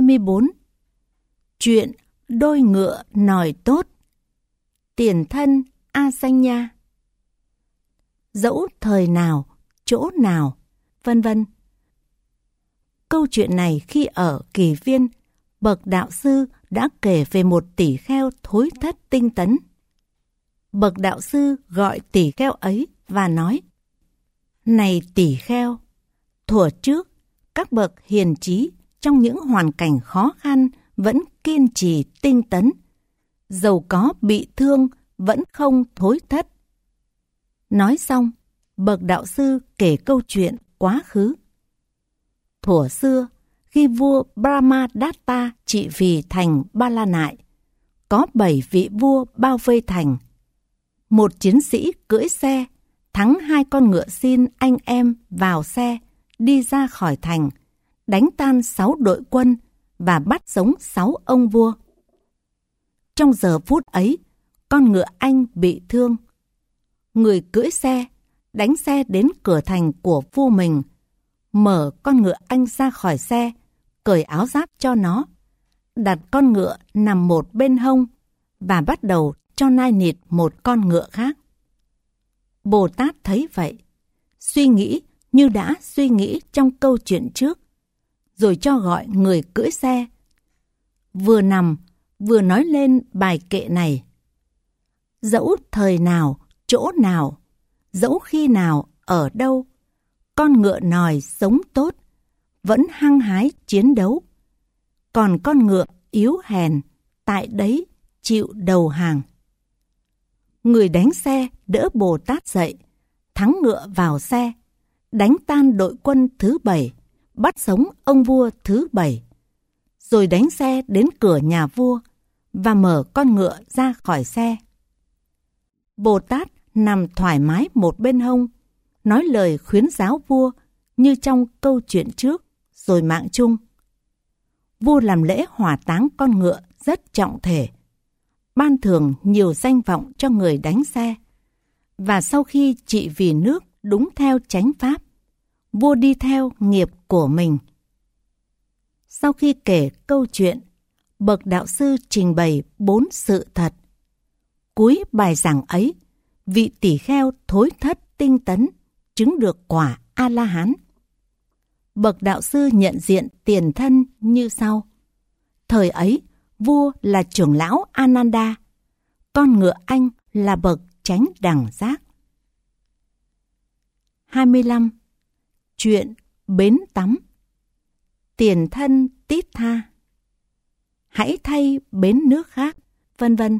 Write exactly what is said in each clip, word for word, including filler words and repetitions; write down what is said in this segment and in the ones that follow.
mươi bốn. Chuyện đôi ngựa nòi tốt. Tiền thân A Xanh Nha. Dẫu thời nào, chỗ nào, vân vân. Câu chuyện này khi ở Kỳ Viên, bậc đạo sư đã kể về một tỷ kheo thối thất tinh tấn. Bậc đạo sư gọi tỷ kheo ấy và nói: Này tỷ kheo, thuở trước, các bậc hiền trí trong những hoàn cảnh khó khăn vẫn kiên trì tinh tấn, dầu có bị thương vẫn không thối thất. Nói xong, bậc đạo sư kể câu chuyện quá khứ. Thuở xưa, khi vua Brahmadatta trị vì thành Ba La Nại, có bảy vị vua bao vây thành. Một chiến sĩ cưỡi xe, thắng hai con ngựa xin anh em vào xe, đi ra khỏi thành, đánh tan sáu đội quân và bắt sống sáu ông vua. Trong giờ phút ấy, con ngựa anh bị thương. Người cưỡi xe, đánh xe đến cửa thành của vua mình, mở con ngựa anh ra khỏi xe, cởi áo giáp cho nó, đặt con ngựa nằm một bên hông và bắt đầu cho nai nịt một con ngựa khác. Bồ Tát thấy vậy, suy nghĩ như đã suy nghĩ trong câu chuyện trước, rồi cho gọi người cưỡi xe. Vừa nằm, vừa nói lên bài kệ này: Dẫu thời nào, chỗ nào, dẫu khi nào, ở đâu, con ngựa nòi sống tốt, vẫn hăng hái chiến đấu. Còn con ngựa yếu hèn, tại đấy chịu đầu hàng. Người đánh xe đỡ Bồ Tát dậy, thắng ngựa vào xe, đánh tan đội quân thứ bảy, bắt sống ông vua thứ bảy, rồi đánh xe đến cửa nhà vua và mở con ngựa ra khỏi xe. Bồ Tát nằm thoải mái một bên hông, nói lời khuyến giáo vua như trong câu chuyện trước, rồi mạng chung. Vua làm lễ hỏa táng con ngựa rất trọng thể, ban thưởng nhiều danh vọng cho người đánh xe, và sau khi trị vì nước đúng theo chánh pháp, vua đi theo nghiệp của mình. Sau khi kể câu chuyện, bậc đạo sư trình bày bốn sự thật. Cuối bài giảng ấy, vị tỷ kheo thối thất tinh tấn chứng được quả A-la-hán. Bậc đạo sư nhận diện tiền thân như sau. Thời ấy, vua là trưởng lão Ananda, con ngựa anh là bậc chánh đẳng giác. hai mươi lăm. Chuyện bến tắm. Tiền thân Tít Tha. Hãy thay bến nước khác, vân vân.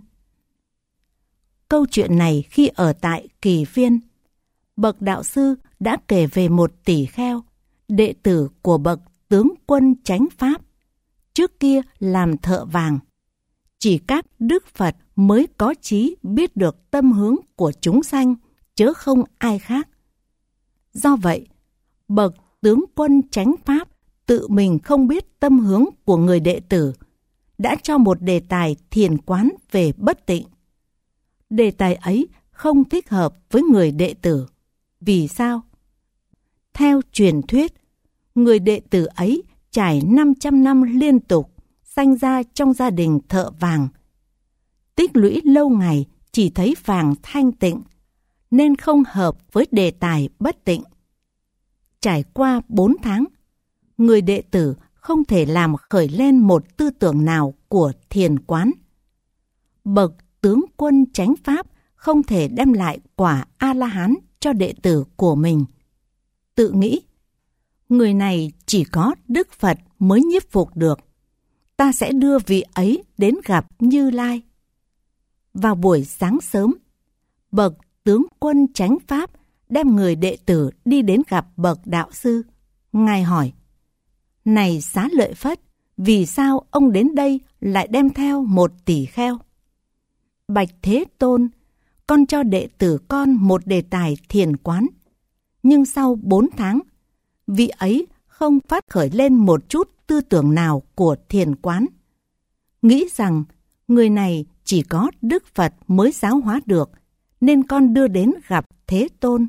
Câu chuyện này khi ở tại Kỳ Viên, bậc đạo sư đã kể về một tỷ kheo, đệ tử của bậc tướng quân chánh pháp, trước kia làm thợ vàng. Chỉ các đức Phật mới có trí biết được tâm hướng của chúng sanh, chớ không ai khác. Do vậy, bậc tướng quân chánh pháp tự mình không biết tâm hướng của người đệ tử, đã cho một đề tài thiền quán về bất tịnh. Đề tài ấy không thích hợp với người đệ tử. Vì sao? Theo truyền thuyết, người đệ tử ấy trải năm trăm năm liên tục sanh ra trong gia đình thợ vàng. Tích lũy lâu ngày chỉ thấy vàng thanh tịnh, nên không hợp với đề tài bất tịnh. Trải qua bốn tháng, người đệ tử không thể làm khởi lên một tư tưởng nào của thiền quán. Bậc tướng quân chánh pháp không thể đem lại quả A-la-hán cho đệ tử của mình. Tự nghĩ, người này chỉ có Đức Phật mới nhiếp phục được, ta sẽ đưa vị ấy đến gặp Như Lai. Vào buổi sáng sớm, bậc tướng quân chánh pháp đem người đệ tử đi đến gặp bậc đạo sư. Ngài hỏi: Này Xá Lợi Phất, vì sao ông đến đây lại đem theo một tỷ kheo? Bạch Thế Tôn, con cho đệ tử con một đề tài thiền quán, nhưng sau bốn tháng, vị ấy không phát khởi lên một chút tư tưởng nào của thiền quán. Nghĩ rằng người này chỉ có Đức Phật mới giáo hóa được, nên con đưa đến gặp Thế Tôn.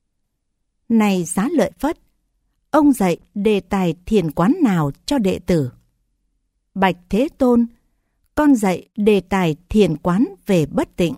Này Xá Lợi Phất, ông dạy đề tài thiền quán nào cho đệ tử? bạch Thế Tôn, con dạy đề tài thiền quán về bất tịnh.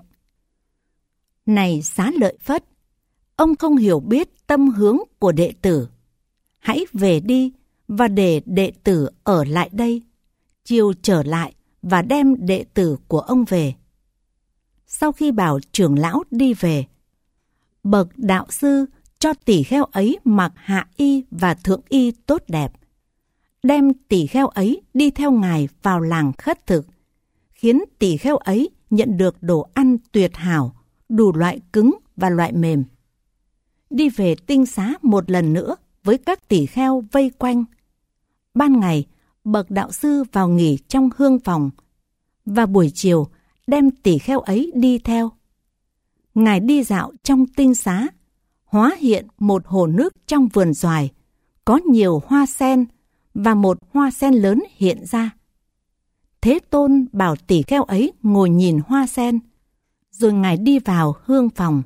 Này Xá Lợi Phất, ông không hiểu biết tâm hướng của đệ tử. Hãy về đi và để đệ tử ở lại đây, chiều trở lại và đem đệ tử của ông về. Sau khi bảo trưởng lão đi về, bậc đạo sư cho tỷ kheo ấy mặc hạ y và thượng y tốt đẹp, đem tỷ kheo ấy đi theo ngài vào làng khất thực, khiến tỷ kheo ấy nhận được đồ ăn tuyệt hảo, đủ loại cứng và loại mềm. Đi về tinh xá một lần nữa với các tỷ kheo vây quanh. Ban ngày, bậc đạo sư vào nghỉ trong hương phòng, và buổi chiều đem tỷ kheo ấy đi theo. Ngài đi dạo trong tinh xá, hóa hiện một hồ nước trong vườn xoài, có nhiều hoa sen, và một hoa sen lớn hiện ra. Thế Tôn bảo tỷ kheo ấy ngồi nhìn hoa sen, rồi Ngài đi vào hương phòng.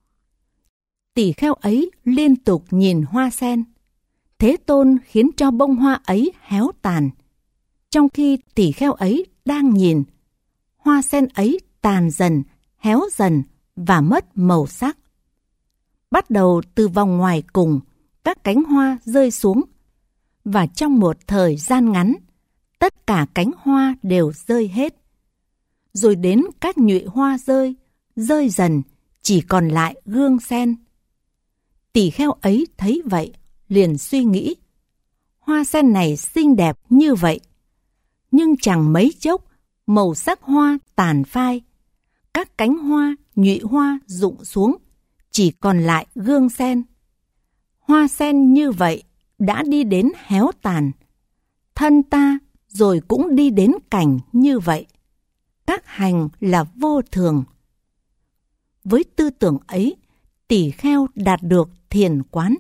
Tỷ kheo ấy liên tục nhìn hoa sen. Thế Tôn khiến cho bông hoa ấy héo tàn. Trong khi tỷ kheo ấy đang nhìn, hoa sen ấy tàn dần, héo dần và mất màu sắc. Bắt đầu từ vòng ngoài cùng, các cánh hoa rơi xuống, và trong một thời gian ngắn, tất cả cánh hoa đều rơi hết. Rồi đến các nhụy hoa rơi, rơi dần, chỉ còn lại gương sen. Tỷ kheo ấy thấy vậy, liền suy nghĩ, hoa sen này xinh đẹp như vậy, nhưng chẳng mấy chốc màu sắc hoa tàn phai, các cánh hoa, nhụy hoa rụng xuống, chỉ còn lại gương sen. Hoa sen như vậy đã đi đến héo tàn. Thân ta rồi cũng đi đến cảnh như vậy. Các hành là vô thường. Với tư tưởng ấy, tỷ kheo đạt được thiền quán.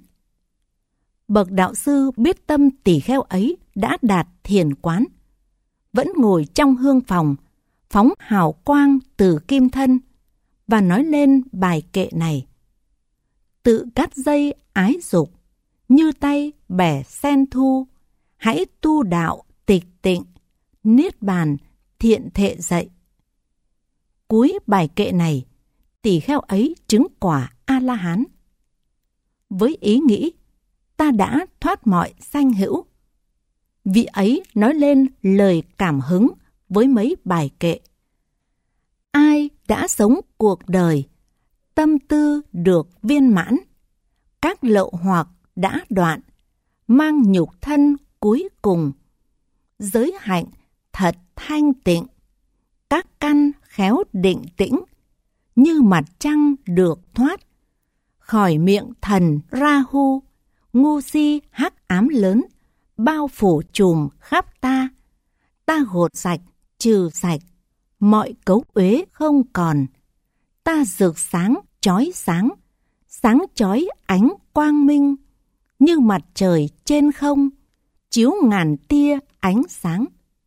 Bậc đạo sư biết tâm tỷ kheo ấy đã đạt thiền quán, vẫn ngồi trong hương phòng, phóng hào quang từ kim thân, và nói lên bài kệ này. Tự cắt dây ái dục, như tay bẻ sen thu, hãy tu đạo tịch tịnh, niết bàn thiện thệ dậy. Cuối bài kệ này, tỷ kheo ấy chứng quả A-la-hán. Với ý nghĩ, ta đã thoát mọi sanh hữu, vị ấy nói lên lời cảm hứng với mấy bài kệ. Ai đã sống cuộc đời, tâm tư được viên mãn, các lậu hoặc đã đoạn, mang nhục thân cuối cùng, giới hạnh thật thanh tịnh, các căn khéo định tĩnh, như mặt trăng được thoát, khỏi miệng thần Ra-hu, ngu si hắc ám lớn, bao phủ trùm khắp ta, ta gột sạch, trừ sạch, mọi cấu uế không còn, ta rực sáng, chói sáng, sáng chói ánh quang minh, như mặt trời trên không, chiếu ngàn tia ánh sáng.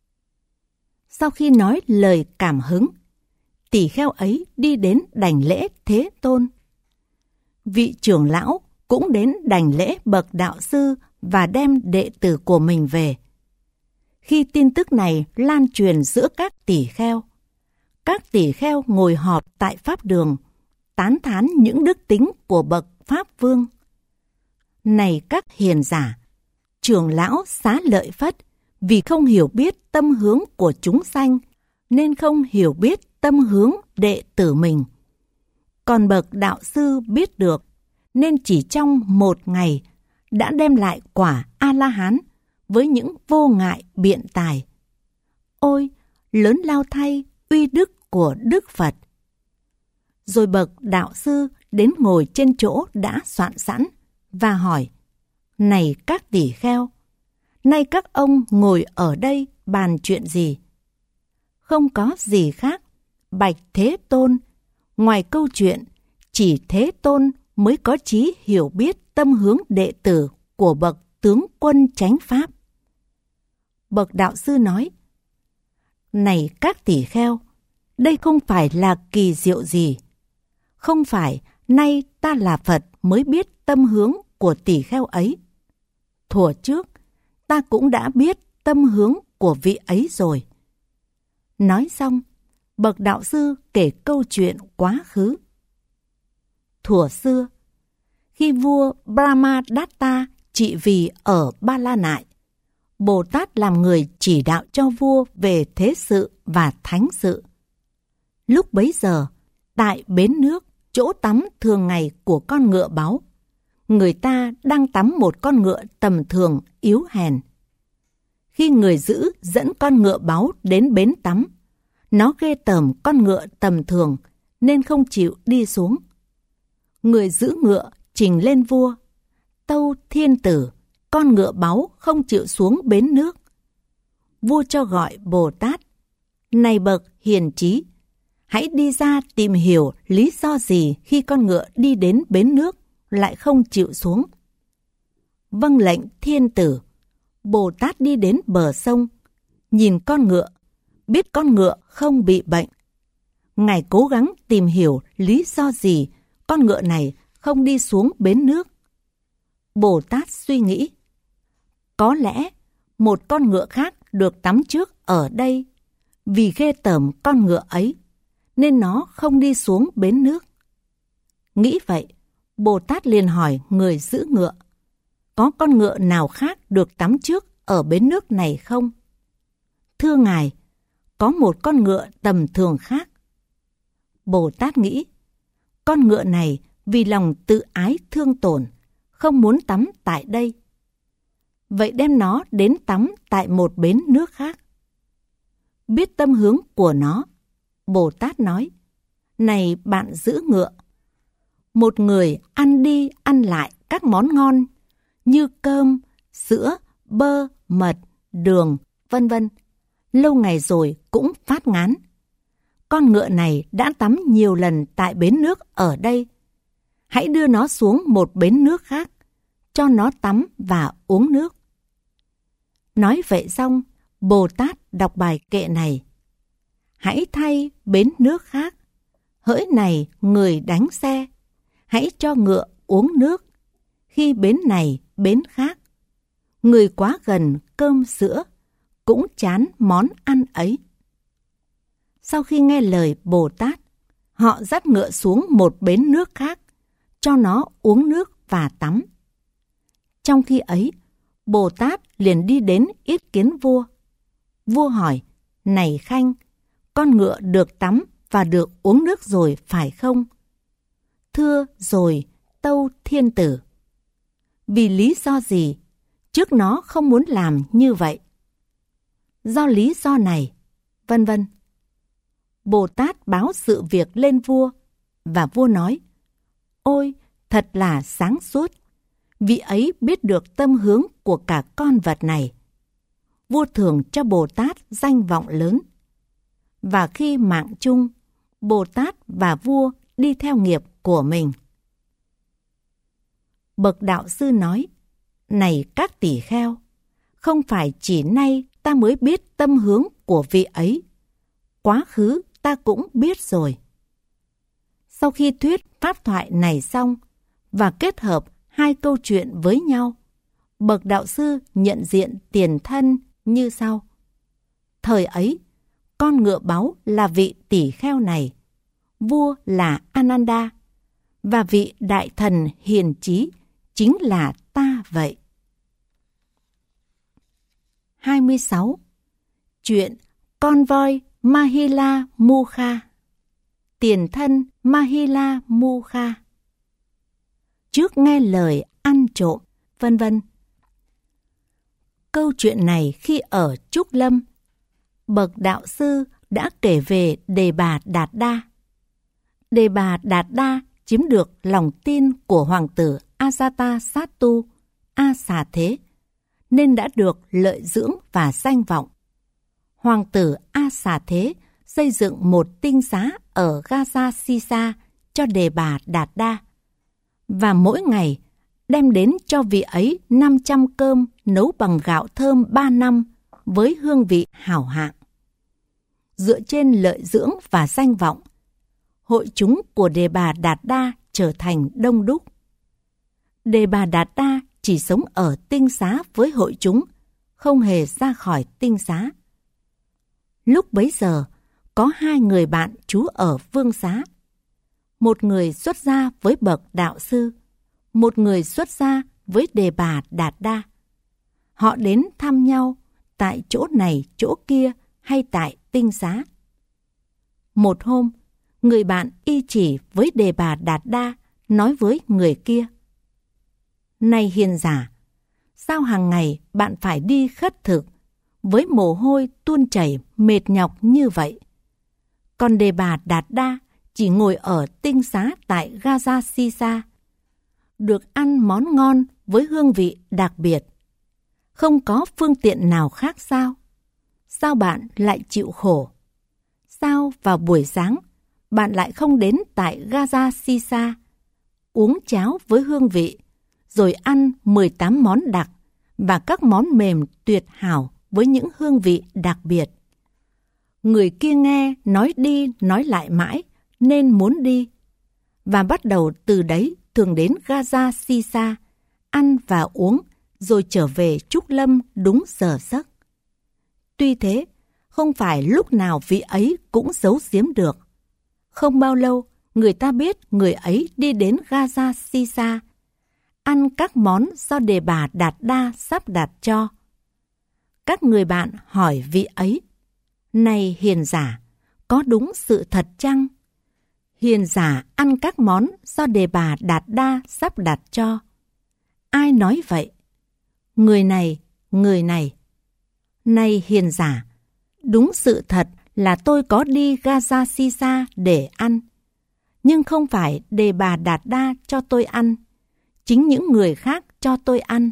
Sau khi nói lời cảm hứng, tỷ kheo ấy đi đến đảnh lễ Thế Tôn. Vị trưởng lão cũng đến đảnh lễ bậc đạo sư và đem đệ tử của mình về. Khi tin tức này lan truyền giữa các tỷ kheo, các tỷ kheo ngồi họp tại pháp đường, tán thán những đức tính của bậc Pháp Vương. Này các hiền giả, trưởng lão Xá Lợi Phất vì không hiểu biết tâm hướng của chúng sanh, nên không hiểu biết tâm hướng đệ tử mình. Còn bậc đạo sư biết được, nên chỉ trong một ngày đã đem lại quả A-la-hán với những vô ngại biện tài. Ôi, lớn lao thay uy đức của Đức Phật! Rồi bậc đạo sư đến ngồi trên chỗ đã soạn sẵn và hỏi, này các tỷ kheo, nay các ông ngồi ở đây bàn chuyện gì? Không có gì khác, bạch Thế Tôn, ngoài câu chuyện chỉ Thế Tôn mới có trí hiểu biết tâm hướng đệ tử của bậc tướng quân chánh pháp. Bậc đạo sư nói, này các tỷ kheo, đây không phải là kỳ diệu gì. Không phải nay ta là Phật mới biết tâm hướng của tỷ kheo ấy. Thuở trước, ta cũng đã biết tâm hướng của vị ấy rồi. Nói xong, bậc đạo sư kể câu chuyện quá khứ. Thuở xưa, khi vua Brahmadatta trị vì ở Ba La Nại, Bồ Tát làm người chỉ đạo cho vua về thế sự và thánh sự. Lúc bấy giờ, tại bến nước, chỗ tắm thường ngày của con ngựa báu, người ta đang tắm một con ngựa tầm thường yếu hèn. Khi người giữ dẫn con ngựa báu đến bến tắm, nó ghê tởm con ngựa tầm thường nên không chịu đi xuống. Người giữ ngựa trình lên vua: Tâu thiên tử, con ngựa báu không chịu xuống bến nước. Vua cho gọi Bồ Tát: Này bậc hiền trí, hãy đi ra tìm hiểu lý do gì khi con ngựa đi đến bến nước lại không chịu xuống. Vâng lệnh thiên tử. Bồ Tát đi đến bờ sông, nhìn con ngựa, biết con ngựa không bị bệnh. Ngài cố gắng tìm hiểu lý do gì con ngựa này không đi xuống bến nước. Bồ Tát suy nghĩ: có lẽ một con ngựa khác được tắm trước ở đây, vì ghê tởm con ngựa ấy nên nó không đi xuống bến nước. Nghĩ vậy, Bồ Tát liền hỏi người giữ ngựa: có con ngựa nào khác được tắm trước ở bến nước này không? Thưa ngài, có một con ngựa tầm thường khác. Bồ Tát nghĩ: con ngựa này vì lòng tự ái thương tổn, không muốn tắm tại đây. Vậy đem nó đến tắm tại một bến nước khác. Biết tâm hướng của nó, Bồ Tát nói: này bạn giữ ngựa, một người ăn đi ăn lại các món ngon như cơm, sữa, bơ, mật, đường, vân vân, lâu ngày rồi cũng phát ngán. Con ngựa này đã tắm nhiều lần tại bến nước ở đây. Hãy đưa nó xuống một bến nước khác, cho nó tắm và uống nước. Nói vậy xong, Bồ Tát đọc bài kệ này: hãy thay bến nước khác, hỡi này người đánh xe, hãy cho ngựa uống nước, khi bến này bến khác. Người quá gần cơm sữa, cũng chán món ăn ấy. Sau khi nghe lời Bồ Tát, họ dắt ngựa xuống một bến nước khác, cho nó uống nước và tắm. Trong khi ấy, Bồ Tát liền đi đến yết kiến vua. Vua hỏi: này khanh, con ngựa được tắm và được uống nước rồi phải không? Thưa rồi, tâu thiên tử. Vì lý do gì trước nó không muốn làm như vậy? Do lý do này, vân vân. Bồ Tát báo sự việc lên vua, và vua nói: ôi, thật là sáng suốt, vị ấy biết được tâm hướng của cả con vật này. Vua thường cho Bồ Tát danh vọng lớn. Và khi mạng chung, Bồ Tát và vua đi theo nghiệp của mình. Bậc đạo sư nói: này các tỷ kheo, không phải chỉ nay ta mới biết tâm hướng của vị ấy, quá khứ ta cũng biết rồi. Sau khi thuyết pháp thoại này xong và kết hợp hai câu chuyện với nhau, bậc đạo sư nhận diện tiền thân như sau: thời ấy, con ngựa báu là vị tỷ kheo này, vua là Ananda, và vị đại thần hiền trí chính là ta vậy. hai mươi sáu. Chuyện con voi Mahila Mukha. Tiền thân Mahila Mukha. Trước nghe lời ăn trộm, vân vân. Câu chuyện này khi ở Trúc Lâm, bậc đạo sư đã kể về Đề Bà Đạt Đa. Đề Bà Đạt Đa chiếm được lòng tin của hoàng tử Ajatasattu, A Xà Thế, nên đã được lợi dưỡng và danh vọng. Hoàng tử A Xà Thế xây dựng một tinh xá ở Gaza Sisa cho Đề Bà Đạt Đa, và mỗi ngày đem đến cho vị ấy năm trăm cơm nấu bằng gạo thơm ba năm với hương vị hảo hạng. Dựa trên lợi dưỡng và danh vọng, hội chúng của Đề Bà Đạt Đa trở thành đông đúc. Đề Bà Đạt Đa chỉ sống ở tinh xá với hội chúng, không hề ra khỏi tinh xá. Lúc bấy giờ, có hai người bạn trú ở vương xá. Một người xuất gia với bậc đạo sư, một người xuất gia với Đề Bà Đạt Đa. Họ đến thăm nhau tại chỗ này chỗ kia hay tại tinh xá. Một hôm, người bạn y chỉ với Đề Bà Đạt Đa nói với người kia: Này hiền giả, sao hàng ngày bạn phải đi khất thực, với mồ hôi tuôn chảy mệt nhọc như vậy? Còn Đề Bà Đạt Đa chỉ ngồi ở tinh xá tại Gaza Sisa, được ăn món ngon với hương vị đặc biệt. Không có phương tiện nào khác sao? Sao bạn lại chịu khổ? Sao vào buổi sáng bạn lại không đến tại Gaza Sisa, uống cháo với hương vị, rồi ăn mười tám món đặc và các món mềm tuyệt hảo với những hương vị đặc biệt? Người kia nghe nói đi nói lại mãi nên muốn đi, và bắt đầu từ đấy thường đến Gaza Sisa, ăn và uống, rồi trở về Trúc Lâm đúng giờ giấc. Tuy thế, không phải lúc nào vị ấy cũng giấu giếm được. Không bao lâu, người ta biết người ấy đi đến Gaza Sisa, ăn các món do Đề Bà Đạt Đa sắp đặt cho. Các người bạn hỏi vị ấy: Này hiền giả, có đúng sự thật chăng? Hiền giả ăn các món do Đề Bà Đạt Đa sắp đặt cho. Ai nói vậy? Người này, người này. Này hiền giả, đúng sự thật là tôi có đi Gaza Sisa để ăn, nhưng không phải Đề Bà Đạt Đa cho tôi ăn, chính những người khác cho tôi ăn.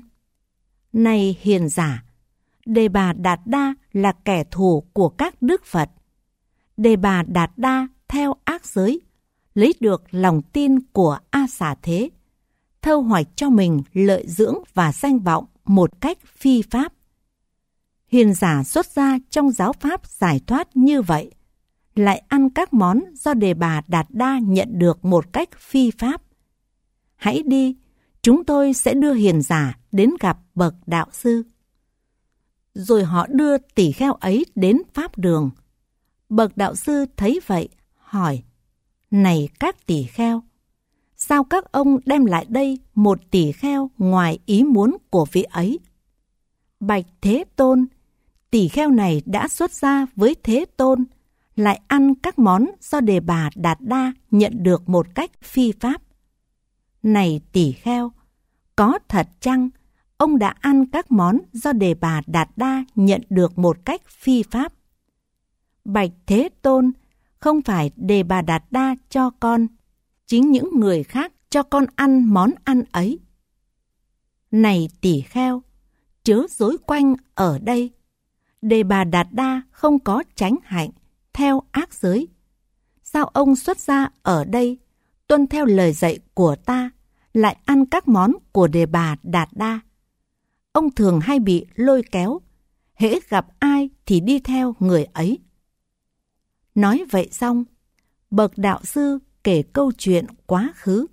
Này hiền giả, Đề Bà Đạt Đa là kẻ thù của các đức Phật. Đề Bà Đạt Đa theo ác giới, lấy được lòng tin của A Xà Thế, thâu hoạch cho mình lợi dưỡng và danh vọng một cách phi pháp. Hiền giả xuất gia trong giáo pháp giải thoát như vậy, lại ăn các món do Đề Bà Đạt Đa nhận được một cách phi pháp. Hãy đi, chúng tôi sẽ đưa hiền giả đến gặp bậc đạo sư. Rồi họ đưa tỷ kheo ấy đến pháp đường. Bậc đạo sư thấy vậy, hỏi: Này các tỷ kheo, sao các ông đem lại đây một tỷ kheo ngoài ý muốn của vị ấy? Bạch Thế Tôn, tỷ kheo này đã xuất gia với Thế Tôn, lại ăn các món do Đề Bà Đạt Đa nhận được một cách phi pháp. Này tỷ kheo, có thật chăng ông đã ăn các món do Đề Bà Đạt Đa nhận được một cách phi pháp? Bạch Thế Tôn, không phải Đề Bà Đạt Đa cho con, chính những người khác cho con ăn món ăn ấy. Này tỷ kheo, chớ dối quanh ở đây. Đề Bà Đạt Đa không có chánh hạnh, theo ác giới. Sao ông xuất gia ở đây, tuân theo lời dạy của ta, lại ăn các món của Đề Bà Đạt Đa? Ông thường hay bị lôi kéo, hễ gặp ai thì đi theo người ấy. Nói vậy xong, bậc đạo sư kể câu chuyện quá khứ.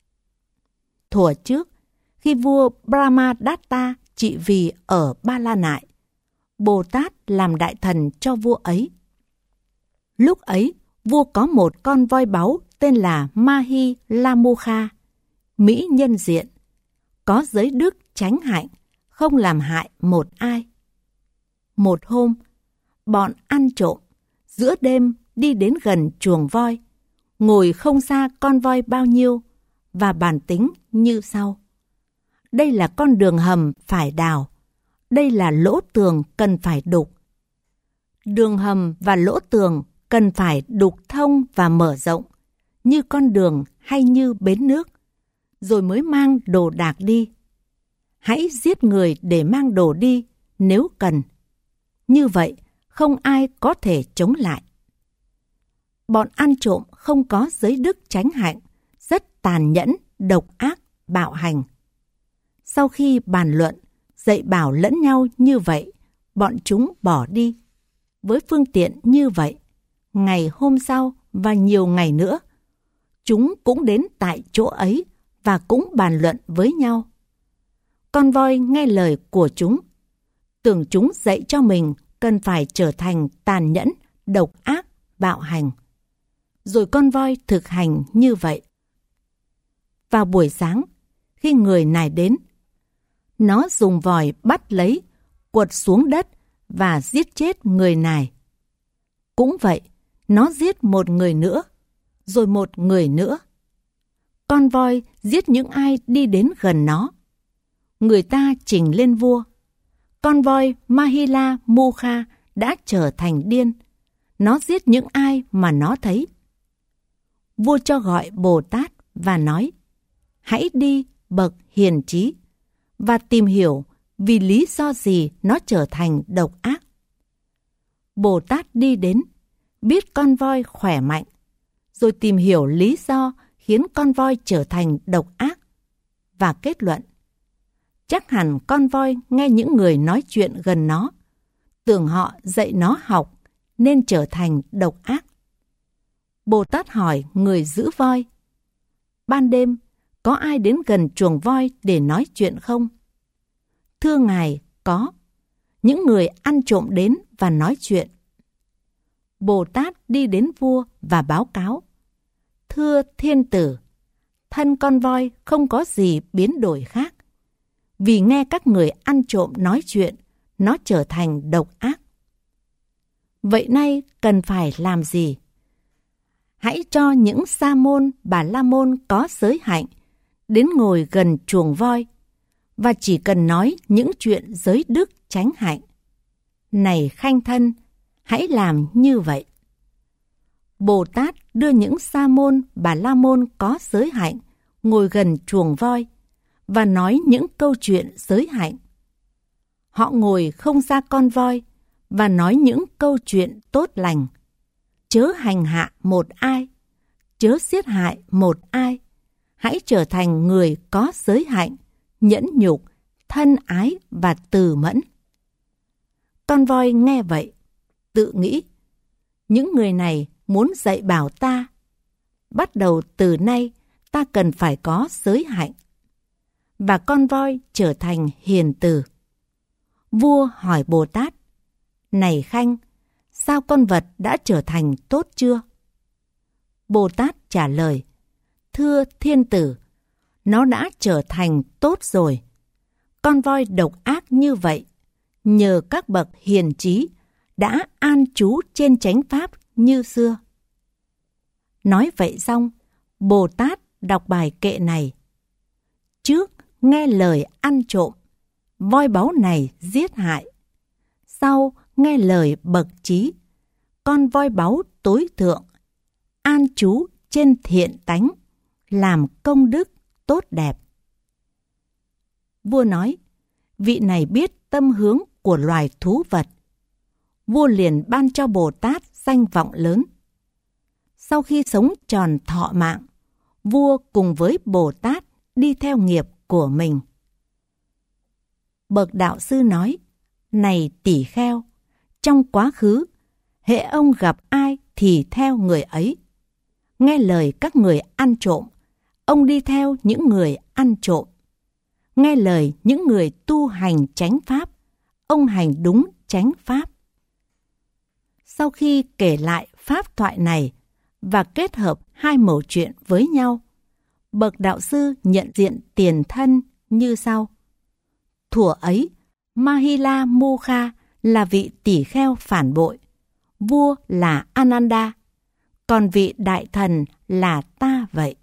Thuở trước, khi vua Brahmadatta trị vì ở Ba La Nại, Bồ Tát làm đại thần cho vua ấy. Lúc ấy, vua có một con voi báu tên là Mahi Lamukha, mỹ nhân diện, có giới đức chánh hạnh, không làm hại một ai. Một hôm, bọn ăn trộm giữa đêm đi đến gần chuồng voi, ngồi không xa con voi bao nhiêu, và bàn tính như sau: đây là con đường hầm phải đào, đây là lỗ tường cần phải đục. Đường hầm và lỗ tường cần phải đục thông và mở rộng, như con đường hay như bến nước, rồi mới mang đồ đạc đi. Hãy giết người để mang đồ đi nếu cần. Như vậy, không ai có thể chống lại. Bọn ăn trộm không có giới đức chánh hạnh, rất tàn nhẫn, độc ác, bạo hành. Sau khi bàn luận, dạy bảo lẫn nhau như vậy, bọn chúng bỏ đi. Với phương tiện như vậy, ngày hôm sau và nhiều ngày nữa, chúng cũng đến tại chỗ ấy và cũng bàn luận với nhau. Con voi nghe lời của chúng, tưởng chúng dạy cho mình cần phải trở thành tàn nhẫn, độc ác, bạo hành. Rồi con voi thực hành như vậy. Vào buổi sáng, khi người này đến, nó dùng vòi bắt lấy, quật xuống đất và giết chết người này. Cũng vậy, nó giết một người nữa, rồi một người nữa. Con voi giết những ai đi đến gần nó. Người ta trình lên vua. Con voi Mahila Mukha đã trở thành điên. Nó giết những ai mà nó thấy. Vua cho gọi Bồ Tát và nói: hãy đi, bậc hiền trí, và tìm hiểu vì lý do gì nó trở thành độc ác. Bồ Tát đi đến, biết con voi khỏe mạnh, rồi tìm hiểu lý do khiến con voi trở thành độc ác, và kết luận: chắc hẳn con voi nghe những người nói chuyện gần nó, tưởng họ dạy nó học nên trở thành độc ác. Bồ Tát hỏi người giữ voi: ban đêm có ai đến gần chuồng voi để nói chuyện không? Thưa ngài, có. Những người ăn trộm đến và nói chuyện. Bồ Tát đi đến vua và báo cáo: thưa thiên tử, thân con voi không có gì biến đổi khác. Vì nghe các người ăn trộm nói chuyện, nó trở thành độc ác. Vậy nay cần phải làm gì? Hãy cho những sa môn, bà la môn có giới hạnh đến ngồi gần chuồng voi, và chỉ cần nói những chuyện giới đức chánh hạnh. Này khanh thân, hãy làm như vậy. Bồ Tát đưa những sa môn, bà la môn có giới hạnh ngồi gần chuồng voi và nói những câu chuyện giới hạnh. Họ ngồi không xa con voi và nói những câu chuyện tốt lành. Chớ hành hạ một ai, chớ giết hại một ai. Hãy trở thành người có giới hạnh, nhẫn nhục, thân ái và từ mẫn. Con voi nghe vậy, tự nghĩ: những người này muốn dạy bảo ta. Bắt đầu từ nay, ta cần phải có giới hạnh. Và con voi trở thành hiền từ. Vua hỏi Bồ Tát: này khanh, sao con vật đã trở thành tốt chưa? Bồ Tát trả lời: thưa thiên tử, nó đã trở thành tốt rồi. Con voi độc ác như vậy, nhờ các bậc hiền trí đã an trú trên chánh pháp như xưa. Nói vậy xong, Bồ Tát đọc bài kệ này: trước nghe lời ăn trộm, voi báu này giết hại. Sau nghe lời bậc trí, con voi báu tối thượng, an trú trên thiện tánh, làm công đức tốt đẹp. Vua nói: vị này biết tâm hướng của loài thú vật. Vua liền ban cho Bồ Tát danh vọng lớn. Sau khi sống tròn thọ mạng, vua cùng với Bồ Tát đi theo nghiệp của mình. Bậc đạo sư nói: này tỷ kheo, trong quá khứ, hễ ông gặp ai thì theo người ấy. Nghe lời các người ăn trộm, ông đi theo những người ăn trộm. Nghe lời những người tu hành chánh pháp, ông hành đúng chánh pháp. Sau khi kể lại pháp thoại này và kết hợp hai mẩu chuyện với nhau, bậc đạo sư nhận diện tiền thân như sau. Thuở ấy, Mahila Mukha là vị tỷ kheo phản bội, vua là Ananda, còn vị đại thần là ta vậy.